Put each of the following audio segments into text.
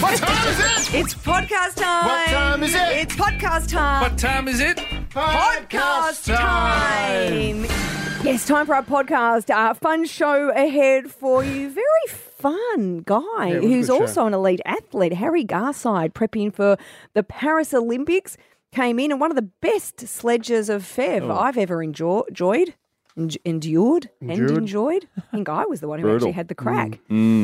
What time is it? It's podcast time. What time is it? It's podcast time. What time is it? Podcast time. Yes, time for our podcast. Fun show ahead for you. Very fun guy it was a who's good also show. an elite athlete, Harry Garside, prepping for the Paris Olympics. Came in and one of the best sledges of Fev I've ever endured. I think I was the one who Brutal. actually had the crack.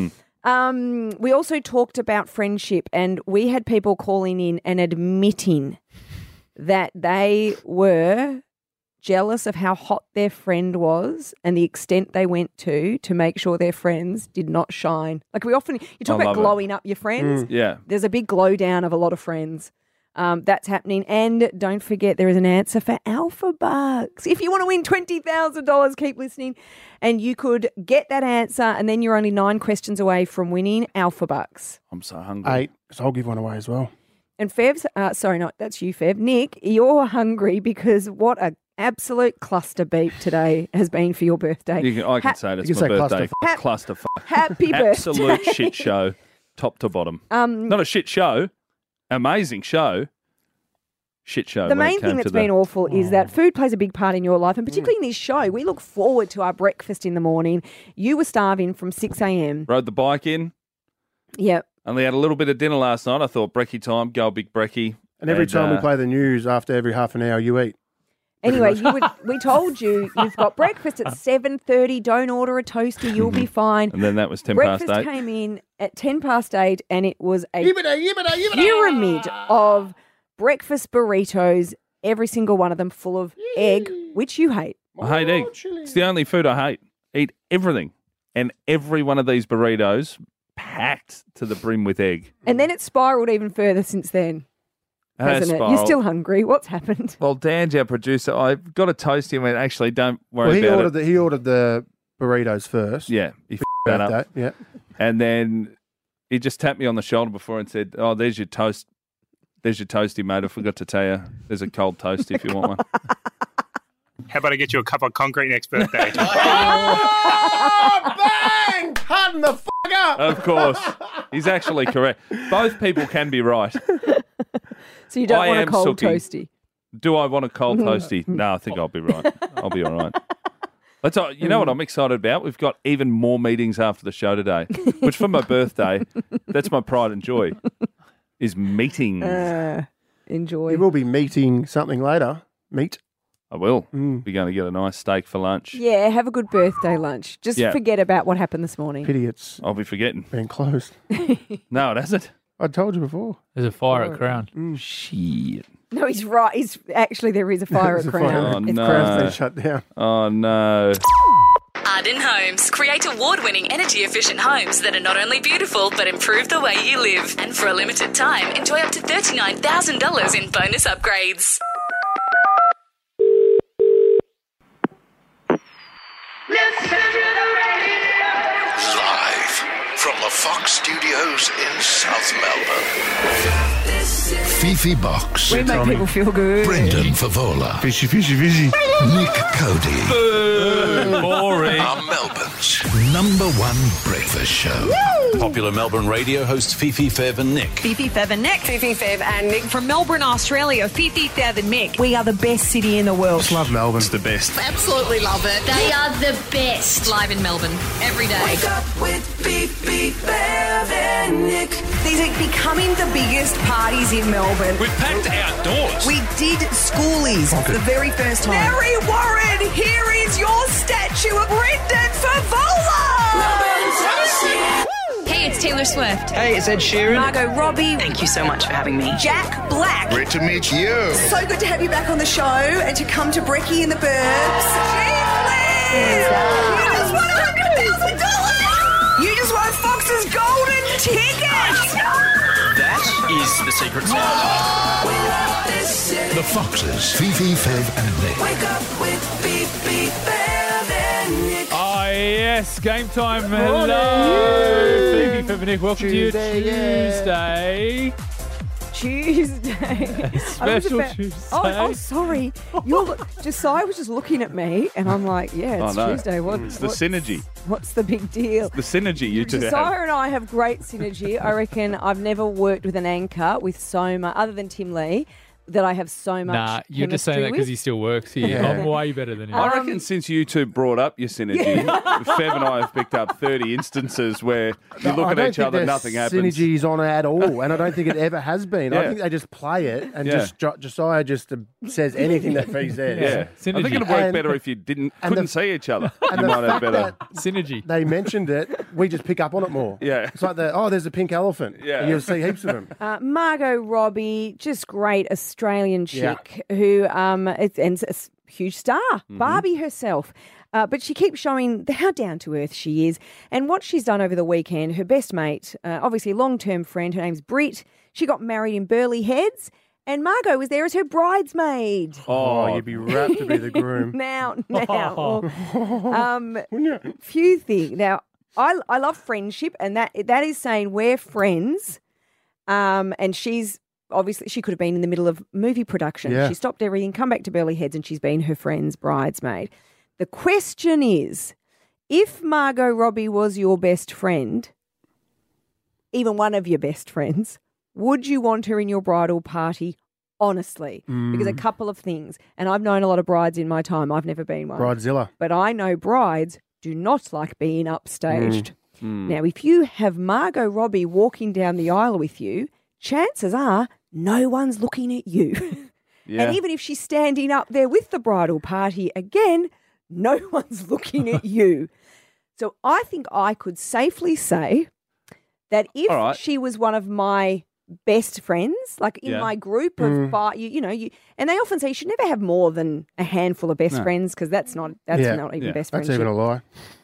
We also talked about friendship, and we had people calling in and admitting that they were jealous of how hot their friend was and the extent they went to make sure their friends did not shine. Like you talk about love it. glowing up your friends. Yeah. There's a big glow down of a lot of friends. That's happening. And don't forget, there is an answer for Alpha Bucks. If you want to win $20,000, keep listening and you could get that answer, and then you're only 9 questions away from winning Alpha Bucks. I'm so hungry. 8, so I'll give one away as well. And Fev's, that's you, Fev. Nick, you're hungry because what a absolute cluster beat today has been for your birthday. I can say that's you my can say birthday. Clusterfuck. Happy birthday. Absolute shit show, top to bottom. Not a shit show, amazing show. Shit show. The when it main came thing to that's been awful is that food plays a big part in your life, and particularly in this show. We look forward to our breakfast in the morning. You were starving from 6 a.m. Rode the bike in. Yep. Only had a little bit of dinner last night. I thought brekkie time, go big brekkie. And every time we play the news, after every half an hour, you eat. Anyway, we told you you've got breakfast at 7:30. Don't order a toaster. You'll be fine. And then that was 10 Breakfast past 8. came in at 10 past 8, and it was a Yibbida. pyramid of breakfast burritos, every single one of them full of egg, which you hate. I hate egg. It's the only food I hate. Eat everything. And every one of these burritos packed to the brim with egg. And then it spiraled even further since then, hasn't it? You're still hungry. What's happened? Well, Dan's our producer. I got a toasty and went, actually, don't worry Well, about it. he ordered the burritos first. Yeah, he f***ed that up. That, yeah. And then he just tapped me on the shoulder before and said, oh, there's your toast. There's your toasty, mate. I forgot to tell you. There's a cold toasty if you want one. How about I get you a cup of concrete next birthday? Oh, bang! Harden the fuck up! Of course. He's actually correct. Both people can be right. So you don't I want a am cold Sookie. toasty? Do I want a cold toasty? No, I think I'll be right. I'll be all right. You know what I'm excited about? We've got even more meetings after the show today, which for my birthday, that's my pride and joy, is meetings. Enjoy. You will be meeting something later. Meat. I will. Be going to get a nice steak for lunch. Yeah, have a good birthday lunch. Just Yeah. forget about what happened this morning. Pity it's I'll be forgetting. been closed. No, it hasn't. I told you before. There's a fire at Crown. Shit. No, he's right. There is a fire There's at a fire. Crown. Oh, It's no. Crown. They shut down. Oh, no. Arden Homes. Create award-winning energy-efficient homes that are not only beautiful, but improve the way you live. And for a limited time, enjoy up to $39,000 in bonus upgrades. Live from the Fox Studios in South Melbourne. Fifi Box. We make people feel good. Brendan Favola. Fishy. Nick Cody. Boring. Are Melbourne's #1 breakfast show. Popular Melbourne radio hosts Fifi, Fev and Nick. Fifi, Fev and Nick. Fifi, Fev and Nick from Melbourne, Australia. Fifi, Fev and Nick. We are the best city in the world. Just love Melbourne. It's the best. Absolutely love it. They are the best. Live in Melbourne every day. Wake up with Fifi, Fev and Nick. These are becoming the biggest parties in Melbourne. We've packed outdoors. We did schoolies for the very first time. Mary Warren, here is your statue of Brendan Favola. Hey, it's Taylor Swift. Hey, it's Ed Sheeran. Margot Robbie. Thank you so much for having me. Jack Black. Great to meet you. So good to have you back on the show and to come to Brekkie in the Burbs. You just won $100,000. You just won Fox's golden ticket. That is the secret sauce. The Foxes. Fifi, Fev and Nick. Wake up with Fifi, Fev and Nick. Oh, yes. Game time. Hello. Phoebe, Fev and Nick. Welcome Tuesday, to your Tuesday. Tuesday. Special Tuesday. Oh, sorry. Josiah was just looking at me, and I'm like, yeah, it's Tuesday. It's the synergy. What's the big deal? The synergy you two Josiah have. and I have great synergy. I reckon I've never worked with an anchor with so much, other than Tim Lee, that I have so much. Nah, you're just saying that chemistry because with. he still works here. Yeah. I'm way better than him. I reckon since you two brought up your synergy, Fev and I have picked up 30 instances where you look at each other, nothing happens. Synergy's on at all, and I don't think it ever has been. Yeah. I think they just play it, and Yeah. Josiah just says anything that Fee says. Yeah, I think it'd work better if you couldn't see each other. And You the might have fact better. that Synergy. they mentioned it, we just pick up on it more. Yeah. It's like there's a pink elephant. Yeah. And you'll see heaps of them. Margot Robbie, just great Australian chick who and a huge star, Barbie herself. But she keeps showing how down to earth she is. And what she's done over the weekend, her best mate, obviously long-term friend, her name's Brit, she got married in Burleigh Heads, and Margot was there as her bridesmaid. Oh, you'd be rapt to be the groom. Now. Few things. Now, I love friendship, and that is saying we're friends. And she's obviously, she could have been in the middle of movie production. Yeah. She stopped everything, come back to Burleigh Heads, and she's been her friend's bridesmaid. The question is, if Margot Robbie was your best friend, even one of your best friends, would you want her in your bridal party? Honestly, because a couple of things, and I've known a lot of brides in my time. I've never been one. Bridezilla. But I know brides do not like being upstaged. Now, if you have Margot Robbie walking down the aisle with you, chances are no one's looking at you. Yeah. And even if she's standing up there with the bridal party, again, no one's looking at you. So I think I could safely say that if she was one of my best friends, like in my group of and they often say you should never have more than a handful of best friends because that's not even best friendship. That's even a lie.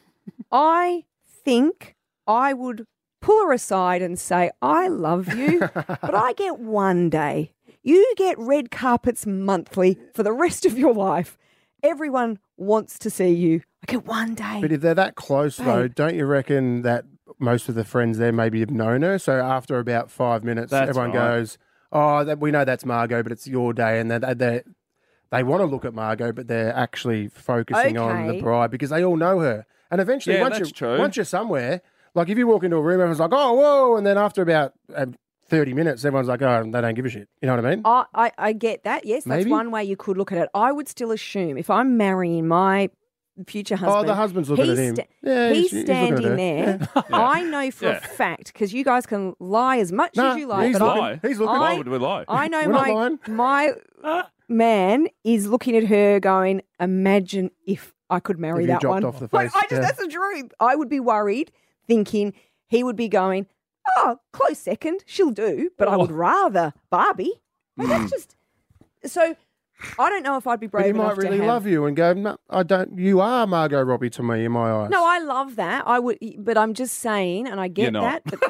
I think I would pull her aside and say, I love you, but I get one day. You get red carpets monthly for the rest of your life. Everyone wants to see you. I get one day. But if they're that close, though, don't you reckon that most of the friends there maybe have known her? So after about 5 minutes, everyone goes, we know that's Margot, but it's your day. And they want to look at Margot, but they're actually focusing on the bride because they all know her. And eventually, once you're somewhere, like if you walk into a room, everyone's like, oh, whoa. And then after about 30 minutes, everyone's like, oh, they don't give a shit. You know what I mean? I get that. Yes, that's Maybe? one way you could look at it. I would still assume if I'm marrying my future husband. Oh, the husband's looking at him. He's looking at standing her. there. Yeah. I know for a fact, because you guys can lie as much as you like. He's but looking. He's looking. Why would we lie? I know We're not lying. my man is looking at her going, imagine if I could marry If you that dropped one. off the Like, face, that's the truth. I would be worried, thinking he would be going, oh, close second, she'll do, but I would rather Barbie. Like, that's just so. I don't know if I'd be brave But he enough might really to have. love you and go, no, I don't. You are Margot Robbie to me in my eyes. No, I love that. I would, but I'm just saying, and I get You're that. not.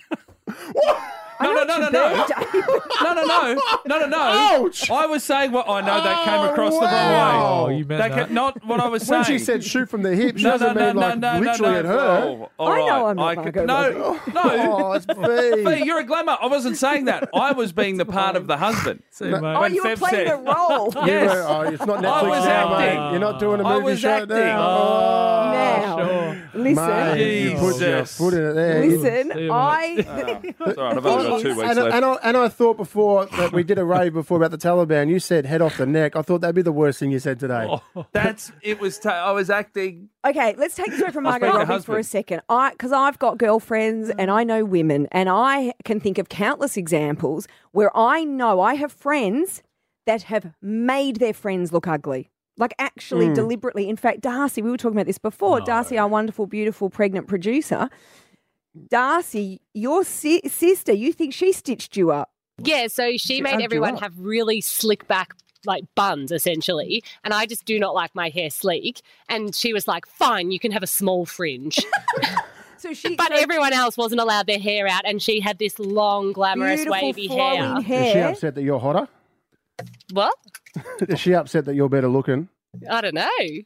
But No. Ouch! I was saying what I know that came across the wrong wow. Oh, way. you meant that. Not what I was saying. When she said shoot from the hip, she doesn't mean literally at her. Oh, all I know right. I'm not Margot No. Oh, it's Fee, Fee. you're a glamour. I wasn't saying that. I was being the part of the husband. See, mate. Oh, When you were Fev playing said- the role. Yes. Oh, it's not I Netflix was now, acting. mate. You're not doing a I movie was show acting. now. Now, Sure. listen, Mate, you put your Jesus. foot in it there. listen. See you, I It's all right. I've only got 2 weeks left. And I thought before that we did a rave before about the Taliban. You said head off the neck. I thought that'd be the worst thing you said today. I was acting. Okay, let's take this away from I'll Margot speak to Robbie for husband. a second. Because I've got girlfriends and I know women, and I can think of countless examples where I know I have friends that have made their friends look ugly. Like actually deliberately. In fact, Darcy, we were talking about this before. Darcy, our wonderful, beautiful, pregnant producer. Darcy, your sister, you think she stitched you up? Yeah, so she made hugged you everyone up. have really slick back like buns essentially, and I just do not like my hair sleek, and she was like, fine, you can have a small fringe. But everyone else wasn't allowed their hair out, and she had this long glamorous Beautiful, wavy flowing hair. Is she upset that you're hotter? What? Is she upset that you're better looking? I don't know.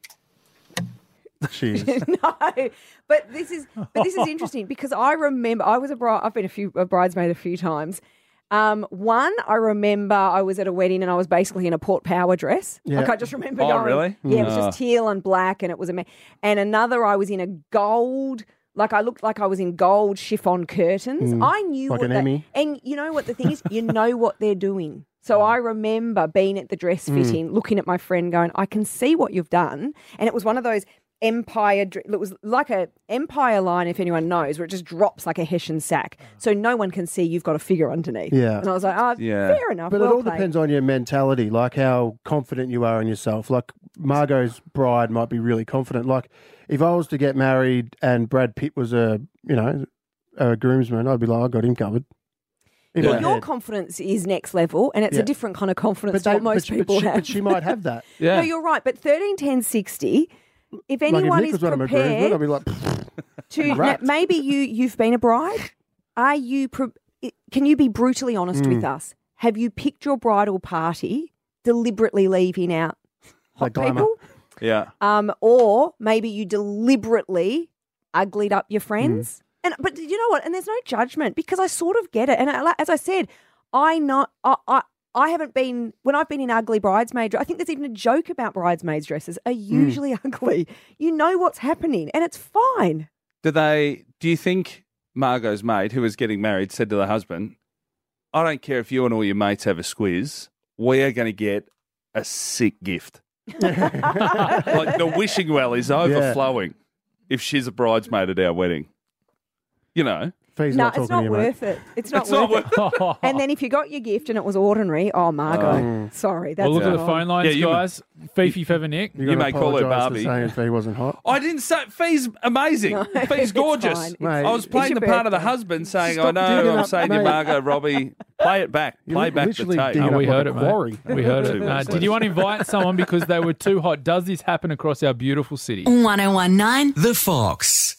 She is. No, but this is interesting because I remember I was I've been a bridesmaid a few times, One, I remember I was at a wedding and I was basically in a Port Power dress. Yeah. Like I just remember Oh, going. really? Yeah, it was just teal and black, and it was and another, I was in a gold. Like I looked like I was in gold chiffon curtains. I knew like what an Emmy. And you know what the thing is? You know what they're doing. So I remember being at the dress fitting, looking at my friend going, I can see what you've done. And it was one of those Empire, it was like a Empire line, if anyone knows, where it just drops like a Hessian sack. So no one can see you've got a figure underneath. Yeah. And I was like, fair enough. But well it all played. depends on your mentality, like how confident you are in yourself. Like Margot's bride might be really confident. Like if I was to get married and Brad Pitt was a groomsman, I'd be like, I got him covered. Well, your confidence is next level, and it's a different kind of confidence to what most people have. But she might have that. No, you're right. But 13, 10, 60, if anyone like if Nick is was one of my prepared groomsmen, I'd be like, now, maybe you've been a bride. Are you? Can you be brutally honest with us? Have you picked your bridal party deliberately leaving out hot people? Yeah. Or maybe you deliberately uglied up your friends. But you know what? And there's no judgment because I sort of get it. And as I said, I haven't been, when I've been in ugly bridesmaid, I think there's even a joke about bridesmaids' dresses are usually ugly. You know what's happening and it's fine. Do you think Margot's mate, who was getting married, said to the husband, I don't care if you and all your mates have a squiz, we are going to get a sick gift. Like the wishing well is overflowing if she's a bridesmaid at our wedding. You know. Fee's no, not it's not worth it. It's not worth it. And then if you got your gift and it was ordinary, Margot, sorry. That's Well, look at the phone lines, guys. Fifi, Fev and Nick. You may call her Barbie. Saying Fee wasn't hot. I didn't say Fee's amazing. No, Fee's gorgeous. Mate, I was playing the part of the husband saying, I know, I'm saying to Margot, Robbie, play it back. Play back the tape. Oh, we heard it, quarry. mate. We heard it. Did you want to invite someone because they were too hot? Does this happen across our beautiful city? 1019 The Fox.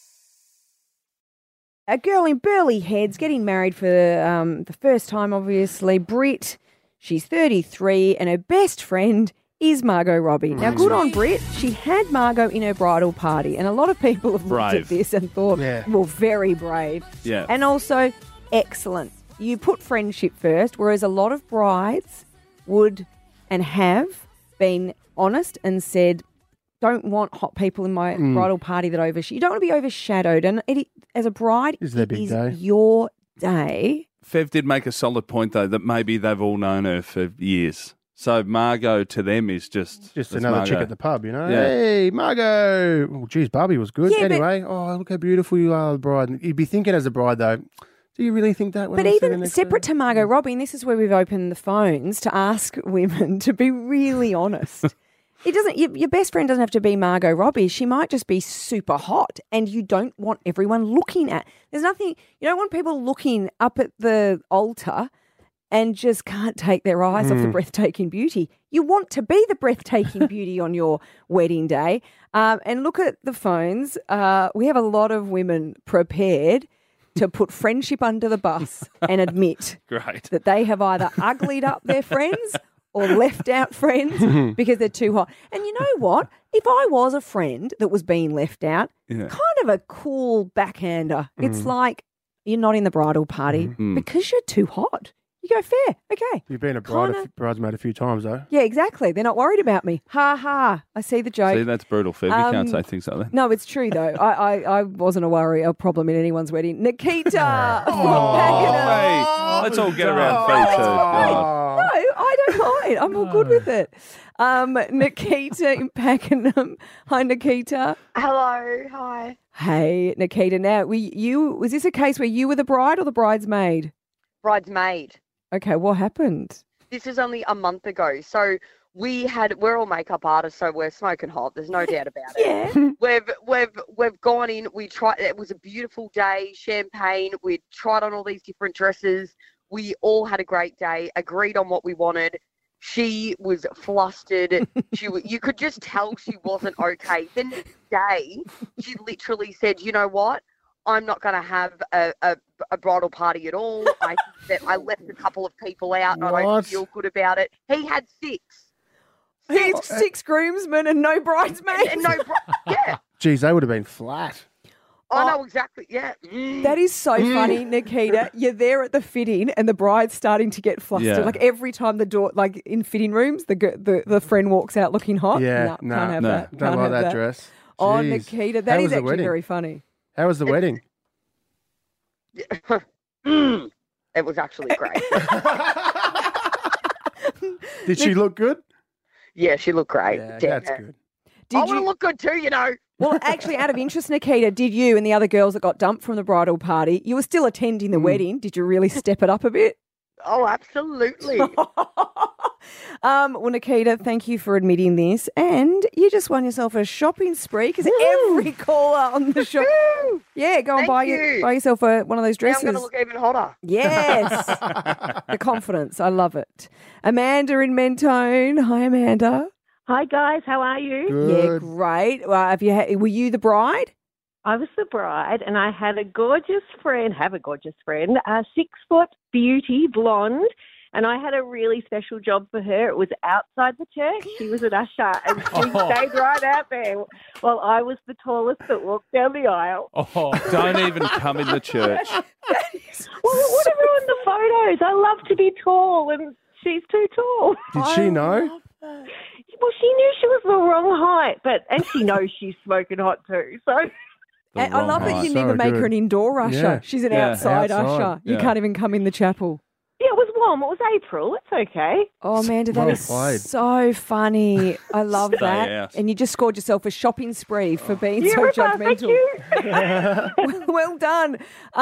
A girl in Burleigh Heads getting married for the first time, obviously. Brit, she's 33, and her best friend is Margot Robbie. Now, good on Brit. She had Margot in her bridal party, and a lot of people have looked at this and thought, well, very brave. Yeah. And also, excellent. You put friendship first, whereas a lot of brides would and have been honest and said, don't want hot people in my bridal party that you don't want to be overshadowed. And as a bride, It's their big day. Your day. Fev did make a solid point, though, that maybe they've all known her for years. So Margot to them is just another Margot. chick at the pub, you know? Yeah. Hey, Margot. Oh, geez, Barbie was good. Yeah, anyway, look how beautiful you are, bride. And you'd be thinking as a bride, though, do you really think that? When But I'm sitting even next separate to to Margot Robbie, and this is where we've opened the phones to ask women to be really honest. It doesn't. Your best friend doesn't have to be Margot Robbie. She might just be super hot, and you don't want everyone looking at. There's nothing. You don't want people looking up at the altar and just can't take their eyes off the breathtaking beauty. You want to be the breathtaking beauty on your wedding day. And look at the phones. We have a lot of women prepared to put friendship under the bus and admit that they have either uglied up their friends or left out friends because they're too hot. And you know what? If I was a friend that was being left out, kind of a cool backhander. It's like, you're not in the bridal party because you're too hot. You go, fair, okay. You've been a bridesmaid a few times, though. Yeah, exactly. They're not worried about me. Ha ha. I see the joke. See, that's brutal, Fev. You can't say things like that. No, it's true, though. I wasn't a problem in anyone's wedding. Nikita from Pakenham. Let's all get around Fee too. No, I don't mind. I'm all good with it. Nikita in Pakenham. Hi, Nikita. Hello. Hi. Hey, Nikita. Now, was this a case where you were the bride or the bridesmaid? Bridesmaid. Okay, what happened? This is only a month ago. So we're all makeup artists, so we're smoking hot. There's no doubt about it. We've gone in. We tried. It was a beautiful day. Champagne. We tried on all these different dresses. We all had a great day. Agreed on what we wanted. She was flustered. You could just tell she wasn't okay. The next day, she literally said, "You know what? I'm not going to have a bridal party at all. I left a couple of people out and I don't feel good about it." He had 6. He had 6 groomsmen and no bridesmaids. Yeah. Geez, they would have been flat. I know exactly. Yeah. That is so funny, Nikita. You're there at the fitting and the bride's starting to get flustered. Yeah. Like every time the door, like in fitting rooms, the friend walks out looking hot. Yeah, no, can't have that. Don't Can't like have that dress. Oh, Jeez. Nikita, How that was is the actually wedding? very funny. How was the wedding? It was actually great. Did she look good? Yeah, she looked great. Yeah, Damn. that's good. I want to look good too, you know. Well, actually, out of interest, Nikita, did you and the other girls that got dumped from the bridal party, you were still attending the wedding. Did you really step it up a bit? Oh, absolutely. Well, Nikita, thank you for admitting this. And you just won yourself a shopping spree because every caller on the show. Yeah, go and buy yourself one of those dresses. Now I'm going to look even hotter. Yes. The confidence. I love it. Amanda in Mentone. Hi, Amanda. Hi, guys. How are you? Yeah, great. Well, were you the bride? I was the bride, and I had a gorgeous friend, a 6-foot beauty, blonde, and I had a really special job for her. It was outside the church. She was an usher, and she stayed right out there while I was the tallest that walked down the aisle. Oh, don't even come in the church. Well, it would have ruined the photos. I love to be tall, and she's too tall. Did she know? Well, she knew she was the wrong height, and she knows she's smoking hot too, so... I love that you never make her an indoor usher. Yeah. She's an outside usher. You can't even come in the chapel. Yeah, it was warm. It was April. It's okay. Oh, Amanda, that is so funny. I love that. out. And you just scored yourself a shopping spree for being so Ripper, judgmental. thank you. Well done.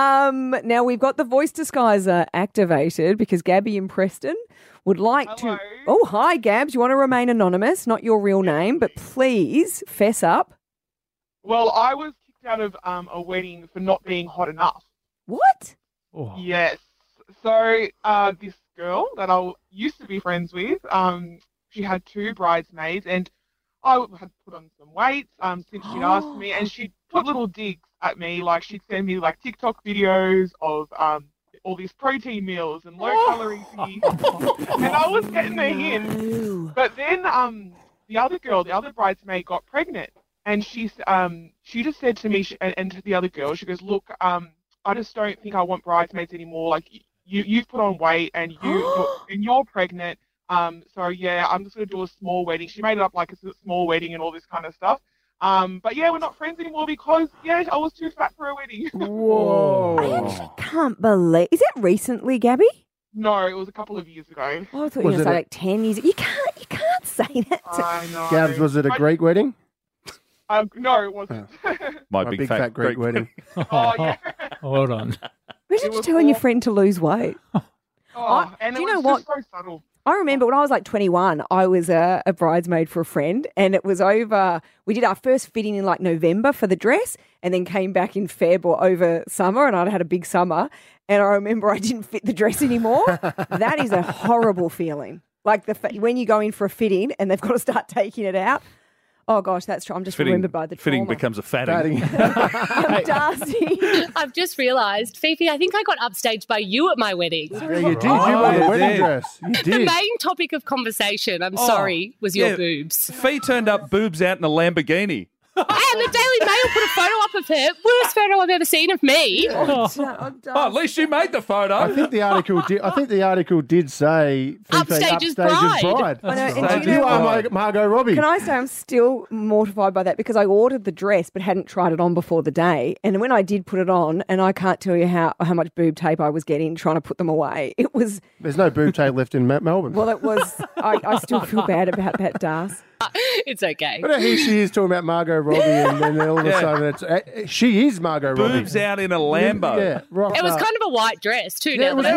Now we've got the voice disguiser activated because Gabby in Preston would like to... Oh, hi, Gabs. You want to remain anonymous, not your real name, but please fess up. Well, I was out of a wedding for not being hot enough. What? Oh. Yes. So this girl that I used to be friends with, she had 2 bridesmaids, and I had put on some weight since she'd asked me, and she'd put little digs at me, like she'd send me like TikTok videos of all these protein meals and low-calorie things, and I was getting the hint. But then the other bridesmaid got pregnant. And she just said to me and to the other girl, she goes, look, I just don't think I want bridesmaids anymore. Like you've put on weight and you're pregnant. So yeah, I'm just gonna do a small wedding. She made it up like it's a small wedding and all this kind of stuff. But yeah, we're not friends anymore because I was too fat for a wedding. Whoa! I actually can't believe. Is that recently, Gabby? No, it was a couple of years ago. Oh, I thought you were going to say like 10 years. You can't say that. I know. Gabs, was it a Greek wedding? No, it wasn't. My big fat Greek wedding. Oh, yeah. Hold on. Imagine just telling your friend to lose weight. And do you it know was what? just so subtle. I remember when I was like 21, I was a bridesmaid for a friend, and it was over. We did our first fitting in like November for the dress, and then came back in Feb or over summer, and I'd had a big summer. And I remember I didn't fit the dress anymore. That is a horrible feeling. Like when you go in for a fitting and they've got to start taking it out. Oh, gosh, that's true. I'm just remembered by the trauma. Fitting becomes a fatting. I'm Darcy. I've just realised, Fifi, I think I got upstaged by you at my wedding. Yeah, you did. You wore the wedding dress. You The did. main topic of conversation, I'm sorry, was your boobs. Fee turned up boobs out in a Lamborghini. And the Daily Mail put a photo up of her. Worst photo I've ever seen of me. Oh, at least you made the photo. I think the article did say Upstage as bride. I know, and do you know are what? Margot Robbie. Can I say I'm still mortified by that because I ordered the dress but hadn't tried it on before the day. And when I did put it on, and I can't tell you how much boob tape I was getting trying to put them away. It was... There's no boob tape left in Melbourne. Well, it was... I still feel bad about that, Das. It's okay. But here she is talking about Margot Robbie, and then all of a sudden she is Margot Robbie. Boobs out in a Lambo. Yeah, rock It was up. kind of a white dress too. Yeah, Now that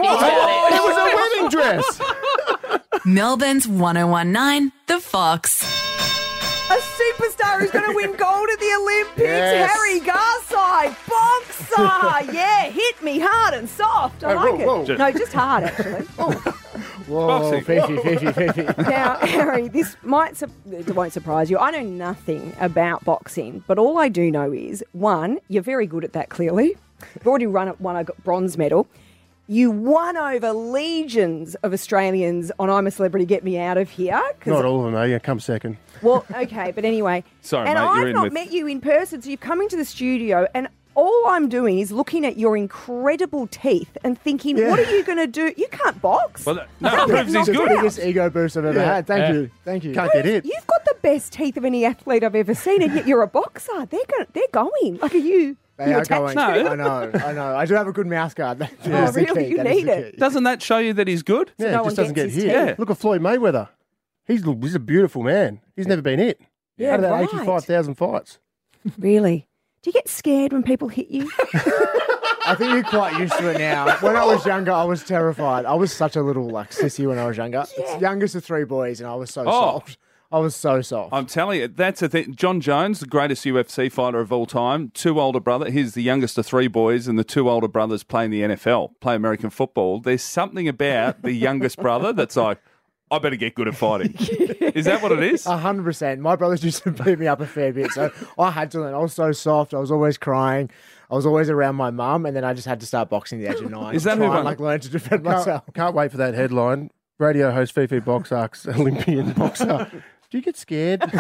I think about it. It was a wedding dress. Melbourne's 1019, The Fox. A superstar who's going to win gold at the Olympics, Yes. Harry Garside, boxer. Yeah, hit me hard and soft. I like whoa. it. No, just hard, actually. Whoa, Fifi. Now, Harry, this it won't surprise you. I know nothing about boxing, but all I do know is, one, you're very good at that, clearly. You've already won a bronze medal. You won over legions of Australians on I'm a Celebrity, Get Me Out of Here. Not all of them, though. Yeah, come second. Well, okay, but anyway. Sorry, and mate, you're I've in not with- met you in person, so you've come into the studio, and all I'm doing is looking at your incredible teeth and thinking, what are you going to do? You can't box. Well, no, it proves he's good. The biggest ego boost I've ever had. Thank you. Can't get hit. You've got the best teeth of any athlete I've ever seen, and yet you're a boxer. They're going. Like, are you? They you are attached going. to I know. I do have a good mouth guard. That Oh, is the really? key. You That is need the it. key. Doesn't that show you that he's good? Yeah, no he one just doesn't get gets his hit. teeth. Yeah. Look at Floyd Mayweather. He's a beautiful man. He's never been hit. Yeah, Out of that right. 85,000 fights. Really? Do you get scared when people hit you? I think you're quite used to it now. When I was younger, I was terrified. I was such a little sissy when I was younger. It's youngest of three boys, and I was so soft. I was so soft. I'm telling you, that's the thing. John Jones, the greatest UFC fighter of all time, two older brothers. He's the youngest of three boys, and the two older brothers play in the NFL, play American football. There's something about the youngest brother that's like, I better get good at fighting. Is that what it is? 100%. My brothers used to beat me up a fair bit, so I had to learn. I was so soft. I was always crying. I was always around my mum, and then I just had to start boxing at the age of 9. Is that who I won? learn to defend myself? Can't wait for that headline. Radio host Fifi Boxarks, Olympian boxer. Do you get scared? Well,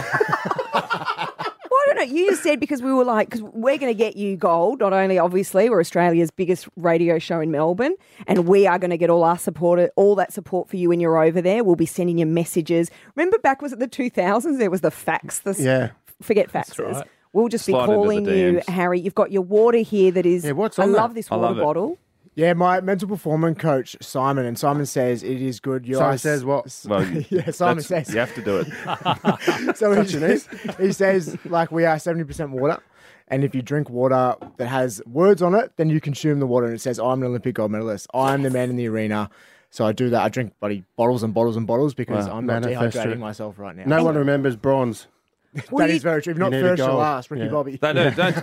I don't know. You just said because we were like, because we're going to get you gold. Not only, obviously, we're Australia's biggest radio show in Melbourne, and we are going to get all that support for you when you're over there. We'll be sending you messages. Remember back, was it the 2000s? There was the fax. Forget faxes. right. We'll just Slide be into calling the you, DMs. Harry. You've got your water here that is, what's I on that? love this I water love it. bottle. Yeah, my mental performance coach, Simon, and Simon says it is good. Simon says what? Well, Yeah, Simon says. You have to do it. So he says, like, we are 70% water. And if you drink water that has words on it, then you consume the water. And it says, I'm an Olympic gold medalist. I'm the man in the arena. So I do that. I drink bottles and bottles and bottles because I'm not manifest dehydrating it. myself right now. No one remembers bronze. That is very true. If not need a first, you're gold. last, Ricky Yeah. Bobby. Don't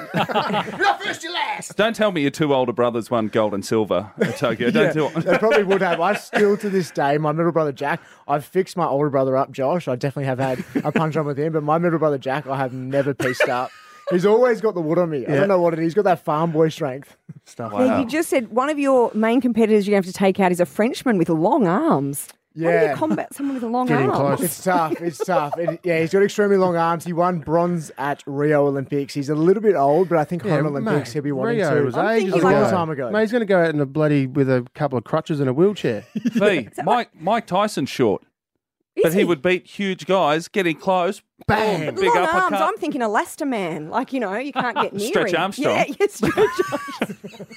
Not first, you're last. don't tell me your two older brothers won gold and silver at Tokyo. Don't do it. They probably would have. I still, to this day, my middle brother Jack, I've fixed my older brother up, Josh. I definitely have had a punch on with him, but my middle brother Jack, I have never pieced up. He's always got the wood on me. I don't know what it is. He's got that farm boy strength. Stuff. Yeah, you just said one of your main competitors you're going to have to take out is a Frenchman with long arms. How do you combat someone with a long Getting arm? close. It's tough. It's tough. He's got extremely long arms. He won bronze at Rio Olympics. He's a little bit old, but I think home Olympics mate, he'll be wanting Rio to. was I'm ages thinking ago. a long time ago. Mate, he's going to go out in a with a couple of crutches and a wheelchair. Fee, Mike Tyson's short. Is But he would beat huge guys, getting close, Bang. But big long arms, uppercut. I'm thinking Elastoman. Like, you can't get near Stretch him. Armstrong. Yeah, Stretch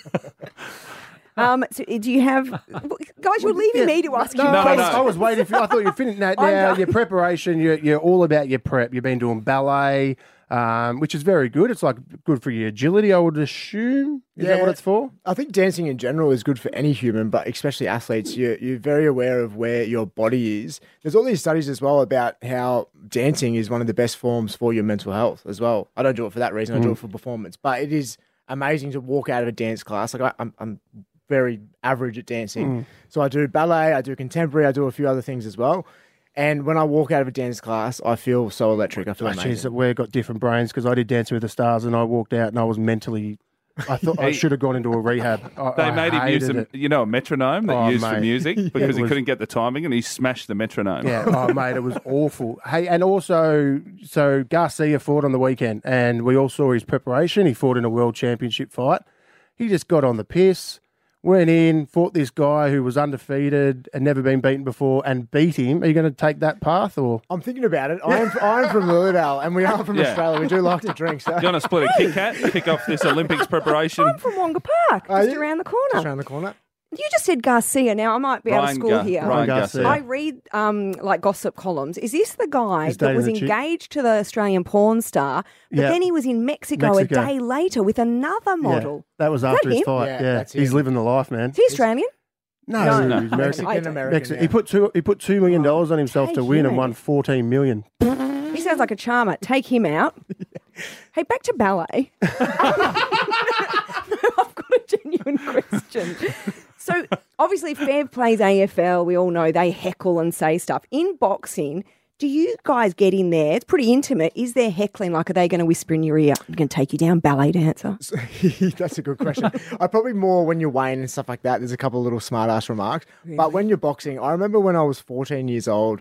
Armstrong. So do you have... Guys, you're leaving me to ask you No, questions. I was waiting for you. I thought you finished. Now done. your preparation, you're all about your prep. You've been doing ballet, which is very good. It's like good for your agility, I would assume. Is that what it's for? I think dancing in general is good for any human, but especially athletes. You're very aware of where your body is. There's all these studies as well about how dancing is one of the best forms for your mental health as well. I don't do it for that reason. I do it for performance. But it is amazing to walk out of a dance class. Like I'm very average at dancing. So I do ballet, I do contemporary, I do a few other things as well. And when I walk out of a dance class, I feel so electric. I feel amazing. Jeez, we've got different brains because I did Dancing with the Stars and I walked out and I was mentally... I thought I should have gone into a rehab. They made him use a metronome that used for mate. music because he was- couldn't get the timing and he smashed the metronome. Yeah, mate, it was awful. Hey, and also, so Garcia fought on the weekend and we all saw his preparation. He fought in a world championship fight. He just got on the piss, went in, fought this guy who was undefeated and never been beaten before and beat him. Are you going to take that path or? I'm thinking about it. I'm from Lilydale and we are from Yeah. Australia. We do like to drink. So. Do you want to split a Kit Kat, kick off this Olympics preparation? I'm from Wonga Park, just around the corner. Just around the corner. You just said Garcia. Now, I might be out of school here. Ryan Garcia. I read like gossip columns. Is this the guy He's that dating was the chick. engaged to the Australian porn star, but Yeah. then he was in Mexico a day later with another model? Yeah, that was Is after that his him? fight. Yeah, Yeah, that's he's him. living the life, man. Is he Australian? No, No. he's No. American. Mexican-American. He put $2 million on himself to take win him and won $14 million. He sounds like a charmer. Take him out. Hey, back to ballet. I've got a genuine question. So, obviously, Fev plays AFL. We all know they heckle and say stuff. In boxing, do you guys get in there? It's pretty intimate. Is there heckling? Like, are they going to whisper in your ear, I'm going to take you down, ballet dancer? That's a good question. I probably more when you're weighing and stuff like that, there's a couple of little smart ass remarks. But when you're boxing, I remember when I was 14 years old,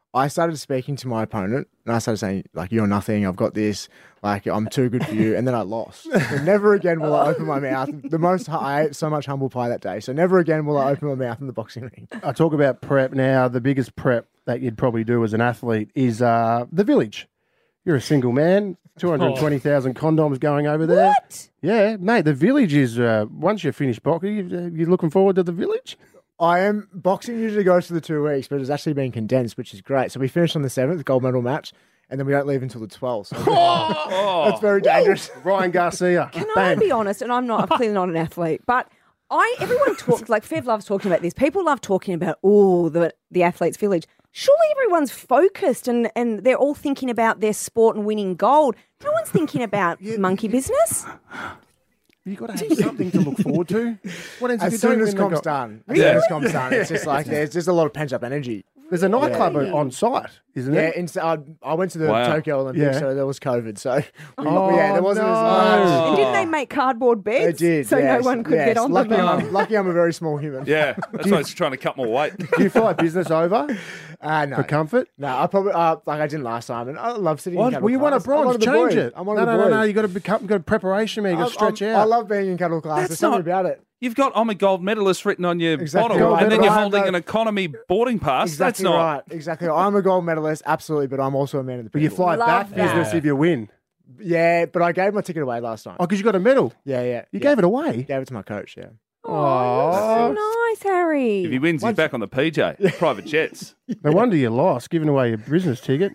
I started speaking to my opponent and I started saying, like, you're nothing, I've got this, like, I'm too good for you. And then I lost. So never again will I open my mouth. I ate so much humble pie that day. So never again will I open my mouth in the boxing ring. I talk about prep now. The biggest prep that you'd probably do as an athlete is the village. You're a single man, 220,000 condoms going over there. What? Yeah, mate, the village is, once you finish boxing, you're looking forward to the village? I am. Boxing usually goes for the 2 weeks, but it's actually been condensed, which is great. So we finished on the 7th, gold medal match, and then we don't leave until the 12th. So that's very dangerous. Ryan Garcia. Can I be honest? And I'm clearly not an athlete, but everyone talks, like Fev loves talking about this. People love talking about, the athlete's village. Surely everyone's focused and they're all thinking about their sport and winning gold. No one's thinking about monkey business. You got to have something to look forward to. What as soon as comp's done. As soon as comp's done, it's just like there's just a lot of pent-up energy. There's a nightclub on site, isn't there? Yeah, I went to the Tokyo Olympics, so there was COVID. So there wasn't as much. And didn't they make cardboard beds? They did, so no one could get on them. Lucky I'm a very small human. Yeah, that's why it's trying to cut more weight. Do you fly business over no. for comfort? No, I probably I didn't last time, and I love sitting in cattle Well, you class. want a bronze, change it. I'm one of the boys. No, you got to got preparation, man. You got to stretch out. I love being in cattle class. There's something about it. You've got I'm a gold medalist written on your Exactly. bottle, and then you're Right, holding no. an economy boarding pass. Exactly That's not right. Exactly. I'm a gold medalist, absolutely, but I'm also a man of the people. But you fly back business if you win. Yeah, but I gave my ticket away last time. Oh, because you got a medal. Yeah. You gave it away? Gave it to my coach, yeah. Oh, so nice, Harry. If he wins, he's back on the PJ, private jets. No wonder you lost, giving away your business ticket.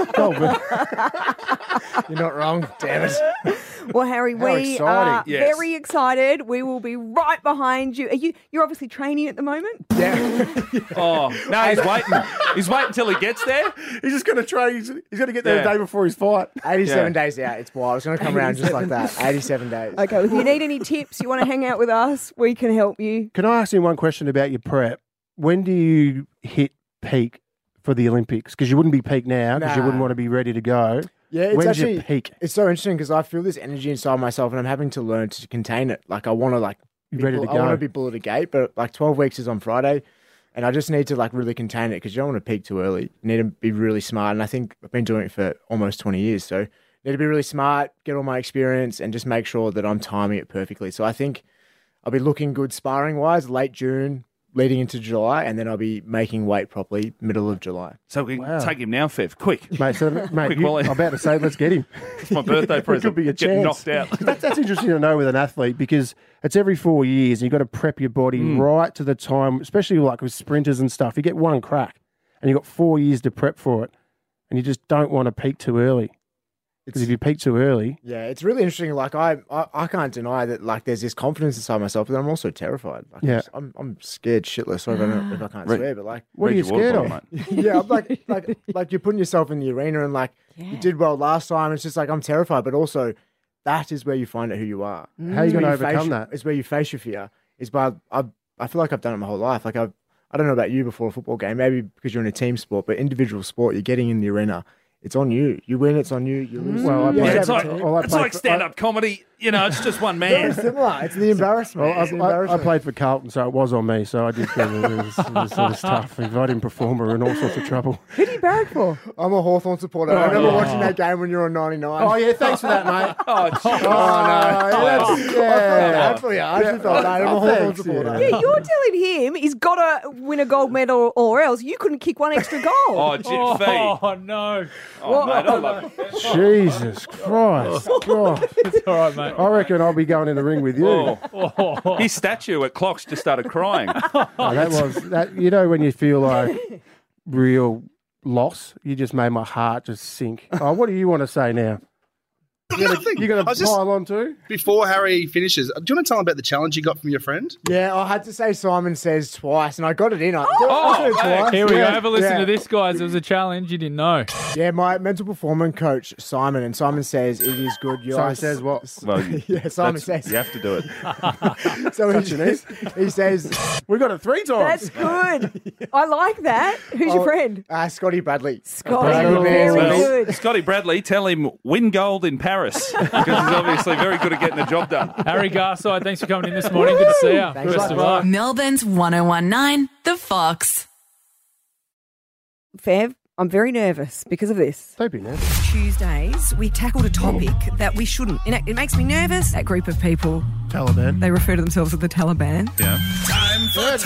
You're not wrong, damn it. Well, Harry, we are very excited. We will be right behind you. You're obviously training at the moment? Yeah. Oh, no, he's waiting. He's waiting until he gets there. He's just going to train. He's going to get there the day before his fight. 87 days out. It's wild. It's going to come around just like that. 87 days. Okay, well, if you need any tips, you want to hang out with us, we can help you. Can I ask you one question about your prep? When do you hit peak for the Olympics? Because you wouldn't be peak now because you wouldn't want to be ready to go. Yeah, it's When's actually your peak? It's so interesting because I feel this energy inside myself and I'm having to learn to contain it. Like I want to be ready to go. I want to be bull at a gate, but 12 weeks is on Friday and I just need to really contain it because you don't want to peak too early. You need to be really smart. And I think I've been doing it for almost 20 years. So I need to be really smart, get all my experience and just make sure that I'm timing it perfectly. So I think I'll be looking good sparring wise late June, leading into July, and then I'll be making weight properly middle of July. So we can take him now, Fev. Quick. Mate, I'm about to say, let's get him. It's my birthday present. It could be a Get chance. knocked out. That's interesting to know with an athlete because it's every 4 years and you've got to prep your body right to the time, especially like with sprinters and stuff. You get one crack and you've got 4 years to prep for it and you just don't want to peak too early. Because if you peak too early... Yeah, it's really interesting. Like, I can't deny that, there's this confidence inside myself, but I'm also terrified. I'm scared shitless. Sorry if I can't swear, but, What are you scared of? Yeah, I'm like you're putting yourself in the arena and, you did well last time. It's just, I'm terrified, but also that is where you find out who you are. How are you going to overcome that? It's where you face your fear. It's by... I feel like I've done it my whole life. I don't know about you before a football game, maybe because you're in a team sport, but individual sport, you're getting in the arena. It's on you. You win, it's on you. You lose. Well, it's like stand-up comedy. It's just one man. Very similar. It's the embarrassment. Well, I played for Carlton, so it was on me. So I did feel it was tough. If I didn't perform, we were in all sorts of trouble. Who do you barrack for? I'm a Hawthorn supporter. I remember watching that game when you were on 99. Oh, yeah, thanks for that, mate. I actually felt bad. I'm a Hawthorn supporter. Yeah, you're telling him he's got to win a gold medal or else you couldn't kick one extra goal. Oh, no. Oh, mate, I love it. Jesus Christ. God. It's all right, mate. I reckon I'll be going in the ring with you. His statue at Clocks just started crying. That was that. When you feel like real loss, you just made my heart just sink. Oh, what do you want to say now? You're going to pile on too? Before Harry finishes, do you want to tell him about the challenge you got from your friend? Yeah, I had to say Simon Says twice, and I got it in. I said it twice. Here we go. Have a listen to this, guys. It was a challenge you didn't know. Yeah, my mental performance coach, Simon, and Simon says it is good. Simon says what? Well, Simon says. You have to do it. So he says... We got it 3 times. That's good. I like that. Who's your friend? Scotty Bradley. Scotty, very good. Scotty Bradley, tell him win gold in Paris because he's obviously very good at getting the job done. Harry Garside, thanks for coming in this morning. Good to see you. Thanks Best of luck. Melbourne's 1019, The Fox. Fev, I'm very nervous because of this. Don't be nervous. Tuesdays, we tackled a topic that we shouldn't. It makes me nervous. That group of people, Taliban. they refer to themselves as the Taliban. Yeah. Time for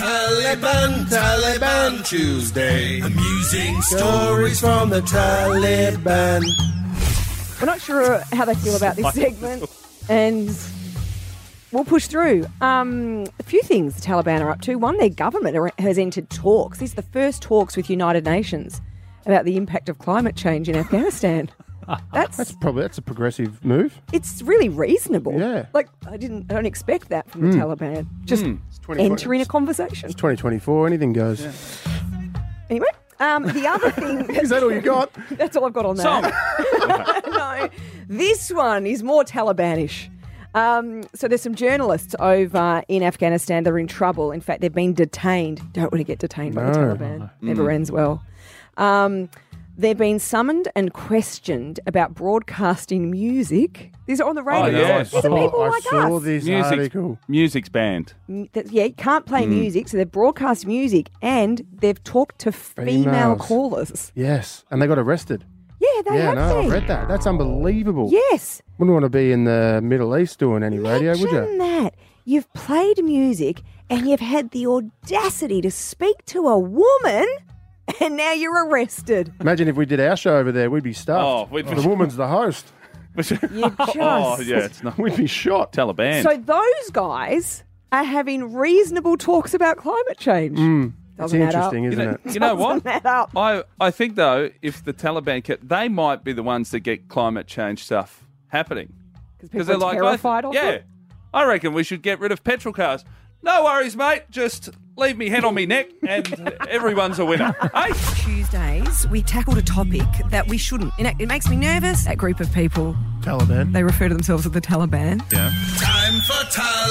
Taliban Tuesday. Amusing stories from the Taliban. We're not sure how they feel about this segment, and we'll push through. A few things the Taliban are up to. One, their government has entered talks. These are the first talks with United Nations about the impact of climate change in Afghanistan. That's a progressive move. It's really reasonable. Yeah. Like, I don't expect that from the Taliban. Just entering a conversation. It's 2024. Anything goes. Yeah. Anyway, the other thing... Is that all you got? That's all I've got on that. No, this one is more Talibanish. So there's some journalists over in Afghanistan that are in trouble. In fact, they've been detained. Don't want to get detained by the Taliban. Never ends well. They've been summoned and questioned about broadcasting music. These are on the radio. Oh, yeah. These are people like us. I saw this article. Music's banned. Yeah, you can't play music, so they've broadcast music and they've talked to female Females. callers. Yes, and they got arrested. Yeah, they have I've been. read that. That's unbelievable. Yes. Wouldn't want to be in the Middle East doing any radio, would Imagine you? that. You've played music and you've had the audacity to speak to a woman and now you're arrested. Imagine if we did our show over there, we'd be stuffed. The woman's the host. You just... Oh, yeah, it's not. We'd be shot. Taliban. So those guys are having reasonable talks about climate change. It's Doesn't add up. interesting, isn't it? You know what? Doesn't add up. I think, though, if the Taliban... they might be the ones that get climate change stuff happening. Because people are terrified of it? I reckon we should get rid of petrol cars. No worries, mate. Just leave me head on me neck and everyone's a winner. Hey? Tuesdays, we tackled a topic that we shouldn't. It makes me nervous. That group of people, Taliban. they refer to themselves as the Taliban. Yeah. Time for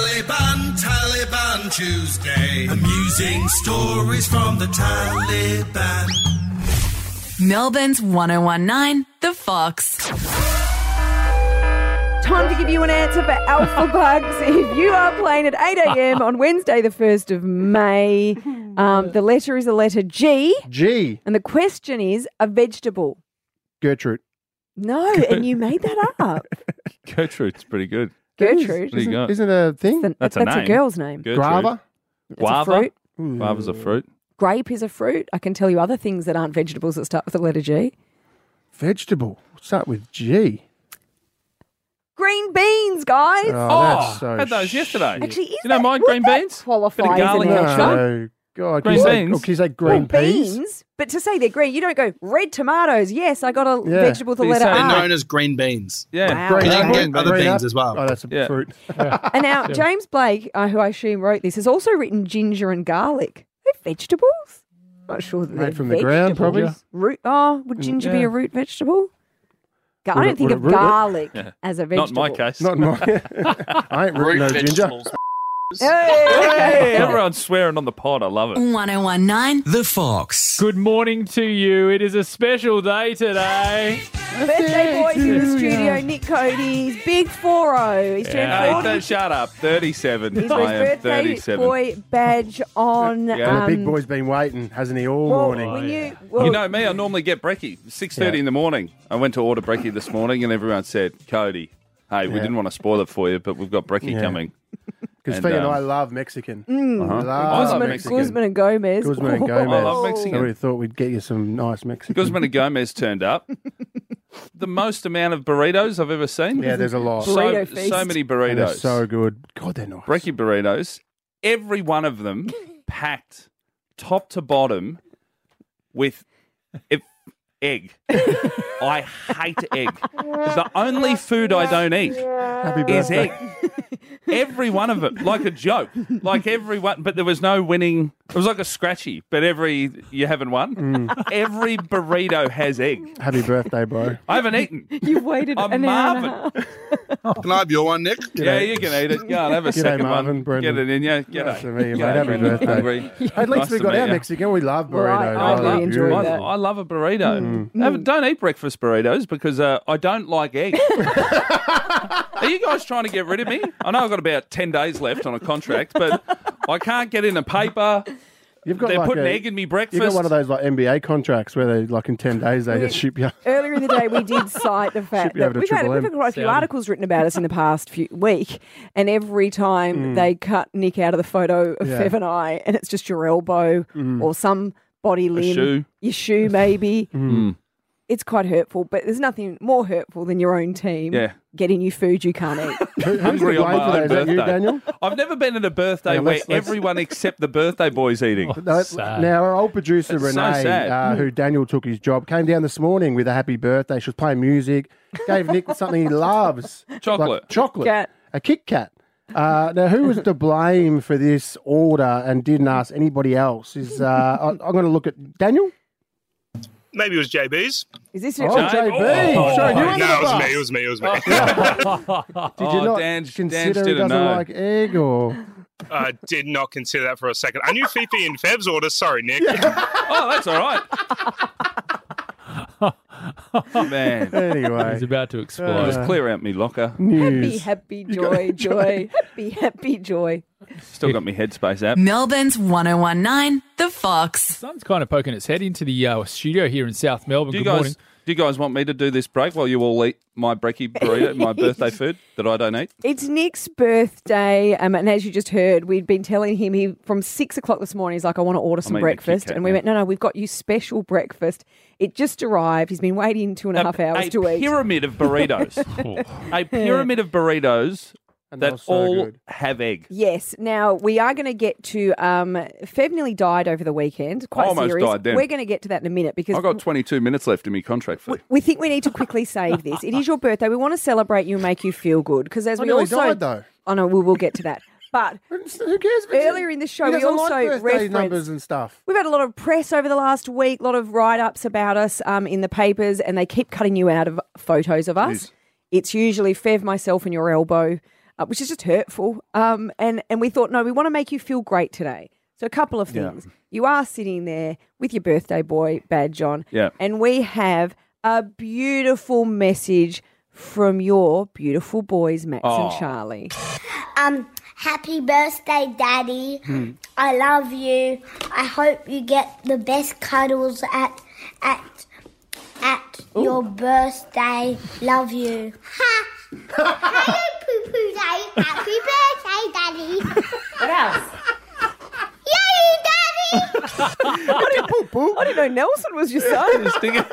Taliban Tuesday. Amusing stories from the Taliban. Melbourne's 1019, The Fox. Time to give you an answer for Alpha Bugs. If you are playing at 8 a.m. on Wednesday, the 1st of May, the letter is the letter G. G. And the question is a vegetable. Gertrude. No, and you made that up. Gertrude's pretty good. Gertrude. What do you got? Isn't it a thing? That's a name. girl's name. Gertrude. Guava? It's a Guava? fruit. Guava's a fruit. Grape is a fruit. I can tell you other things that aren't vegetables that start with the letter G. Vegetable. Start with G. Green beans, guys. Oh, that's so had those yesterday. Actually, is You don't that, mind would green that beans? qualify Bit of as a garlic vegetable? extra? No. God, Green can you say, beans? or can you say green peas? Beans, but to say they're green, you don't go red tomatoes. Yes, I got a vegetable with the But you letter say They're R. known as green beans. Yeah. Wow. Green You can apple, get other green beans apple. as well. Oh, that's a Yeah. fruit. And now James Blake, who I assume wrote this, has also written ginger and garlic. Are they vegetables? Not sure that they're Made from the ground, probably. vegetables. Root. Oh, would ginger be Yeah. a root vegetable? I Would don't it- think would of it root it? garlic Yeah. as a Not in vegetable. my case. Not in my... I ain't rooting no ginger. Hey, everyone's swearing on the pod. I love it. 1019, The Fox. Good morning to you. It is a special day today. Birthday boys in the studio. Nick Cody's big 4-0. He's turned Hey, 40. shut up. 37. He's got I his am birthday 37. boy badge on. And the big boy's been waiting, hasn't he, all morning? When You know me, I normally get brekkie. 6:30 in the morning. I went to order brekkie this morning and everyone said, Cody, hey, we didn't want to spoil it for you, but we've got brekkie coming. Because And, Fee and I love Mexican. I love Guzman, Mexican. Guzman and Gomez. Guzman and Gomez. I love Mexican. So we thought we'd get you some nice Mexican. Guzman and Gomez turned up. The most amount of burritos I've ever seen. Yeah, there's a lot. Burrito So feast. many And they're burritos. so good. God, they're nice. Brekkie burritos. Every one of them packed top to bottom with egg. I hate egg. The only food I don't eat Happy is birthday. egg. Every one of it, like a joke. Like every one, but there was no winning. It was like a scratchy, but you haven't won. Every burrito has egg. Happy birthday, bro. I haven't eaten. You've waited I'm an hour and a Marvin. half. Can I have your one, Nick? Yeah, you can eat it. Go on, have a second Marvin, one. Brendan. Get it in, yeah. Get Nice it. to meet you, mate. Happy birthday. At least we got our Mexican. We love Well, burritos. I Oh, really they're enjoyed beautiful. that. I love a burrito. Don't eat breakfast burritos because I don't like egg. Are you guys trying to get rid of me? I know I've got about 10 days left on a contract, but I can't get in a paper. You've got They're like putting egg in me breakfast. You've got one of those like NBA contracts where they like in 10 days they just ship you. Earlier in the day, we did cite the fact that we've had quite a few articles written about us in the past week, and every time they cut Nick out of the photo of Fev and I, and it's just your elbow or some body limb, your shoe maybe. It's quite hurtful, but there's nothing more hurtful than your own team getting you food you can't eat. Hungry on my own birthday. You, Daniel? I've never been at a birthday where everyone except the birthday boy's eating. Now, our old producer, Renee, who Daniel took his job, came down this morning with a happy birthday. She was playing music, gave Nick something he loves. Chocolate. Like a Kit Kat. Now, who was to blame for this order and didn't ask anybody else? I'm going to look at Daniel. Maybe it was JB's. Is this your JB? Oh, Sorry, no, it was me. Did you not consider he doesn't like egg or? I did not consider that for a second. I knew Fifi and Fev's order. Sorry, Nick. Oh, that's all right. Man. Anyway. He's about to explode. Just clear out me locker. Happy, joy. Happy, joy. Still got me Headspace app. Melbourne's 1019, The Fox. The sun's kind of poking its head into the studio here in South Melbourne. Good morning. Do you guys want me to do this break while you all eat my brekkie burrito, my birthday food that I don't eat? It's Nick's birthday, and as you just heard, we'd been telling him from 6 o'clock this morning, he's like, I want to order some breakfast. And we went, no, we've got you special breakfast. It just arrived. He's been waiting 2.5 hours to eat. A pyramid of burritos. A pyramid of burritos that all have egg. Yes. Now, we are going to get to Fev nearly died over the weekend. Quite almost serious. died then. We're going to get to that in a minute because I've got 22 minutes left in my contract fee. We think we need to quickly save this. It is your birthday. We want to celebrate you and make you feel good because as we also died, though. I know we will get to that. But who cares? Earlier in the show, we also referenced numbers and stuff. We've had a lot of press over the last week, a lot of write-ups about us in the papers, and they keep cutting you out of photos of us. It's usually Fev, myself, and your elbow, which is just hurtful. And we thought, no, we want to make you feel great today. So a couple of things. Yeah. You are sitting there with your birthday boy badge on, and we have a beautiful message from your beautiful boys, Max and Charlie. Happy birthday, Daddy. I love you. I hope you get the best cuddles at your birthday. Love you. Hello, Poo-Poo Day. Happy birthday, Daddy. What else? Yay, Daddy. I didn't know Nelson was your son.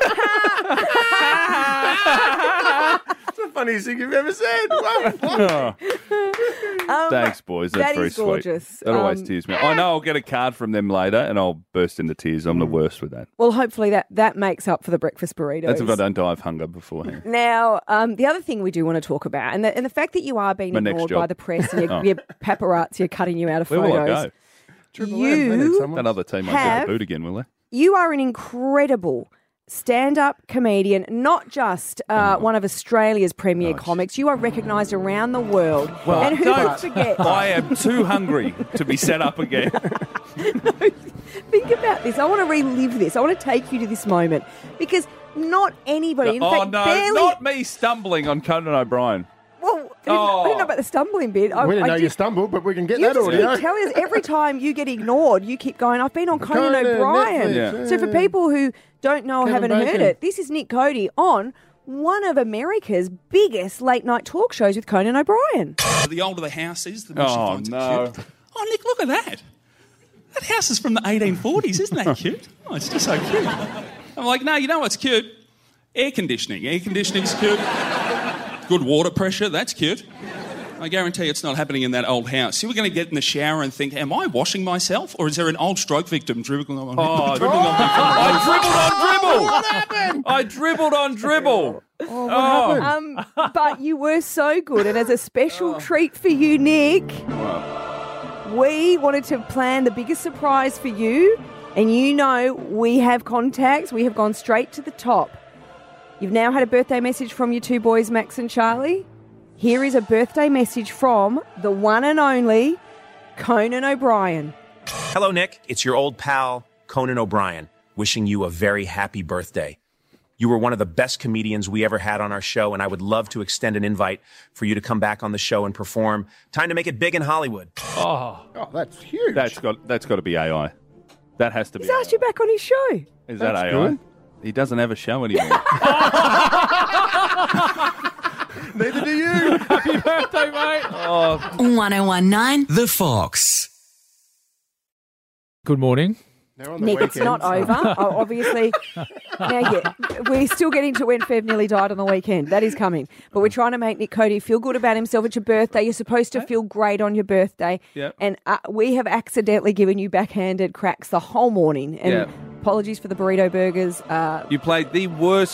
It's the funniest thing you've ever said. Wow. Thanks, boys. That's very sweet. Gorgeous. That always tears me. I know I'll get a card from them later and I'll burst into tears. I'm the worst with that. Well, hopefully that makes up for the breakfast burritos. That's if I don't die of hunger beforehand. Now, the other thing we do want to talk about, and the fact that you are being ignored by the press and your paparazzi are cutting you out of photos. Where will I go? That other team might get the boot again, will they? You are an incredible stand-up comedian, not just one of Australia's premier comics. You are recognised around the world. Well, and who could forget? I am too hungry to be set up again. Think about this. I want to relive this. I want to take you to this moment because not anybody, in fact, barely... not me stumbling on Conan O'Brien. Well, I didn't know about the stumbling bit. We didn't know you stumbled, but we can get that audio. You keep telling us every time you get ignored, you keep going, I've been on Conan O'Brien. Netflix, So for people who don't know or haven't heard it, this is Nick Cody on one of America's biggest late-night talk shows with Conan O'Brien. The older the house is, the more she finds it cute. Oh, Nick, look at that. That house is from the 1840s. Isn't that cute? Oh, it's just so cute. I'm like, no, you know what's cute? Air conditioning. Air conditioning's cute. Good water pressure, that's cute. I guarantee it's not happening in that old house. So we're going to get in the shower and think, am I washing myself? Or is there an old stroke victim dribbling on me? I dribbled on dribble! What happened? I dribbled on dribble. What happened? But you were so good, and as a special treat for you, Nick, we wanted to plan the biggest surprise for you. And you know we have contacts. We have gone straight to the top. You've now had a birthday message from your two boys, Max and Charlie. Here is a birthday message from the one and only Conan O'Brien. Hello, Nick. It's your old pal, Conan O'Brien, wishing you a very happy birthday. You were one of the best comedians we ever had on our show, and I would love to extend an invite for you to come back on the show and perform. Time to make it big in Hollywood. Oh, that's huge. That's got to be AI. That has to be. He's asked you back on his show. Is that That's AI? good. He doesn't have a show anymore. Neither do you. Happy birthday, mate. 1019 The Fox. Good morning. Nick, it's not over. Obviously, we're still getting to when Fev nearly died on the weekend. That is coming. But we're trying to make Nick Cody feel good about himself. It's your birthday. You're supposed to feel great on your birthday. Yep. And we have accidentally given you backhanded cracks the whole morning. And apologies for the burrito burgers. You played the worst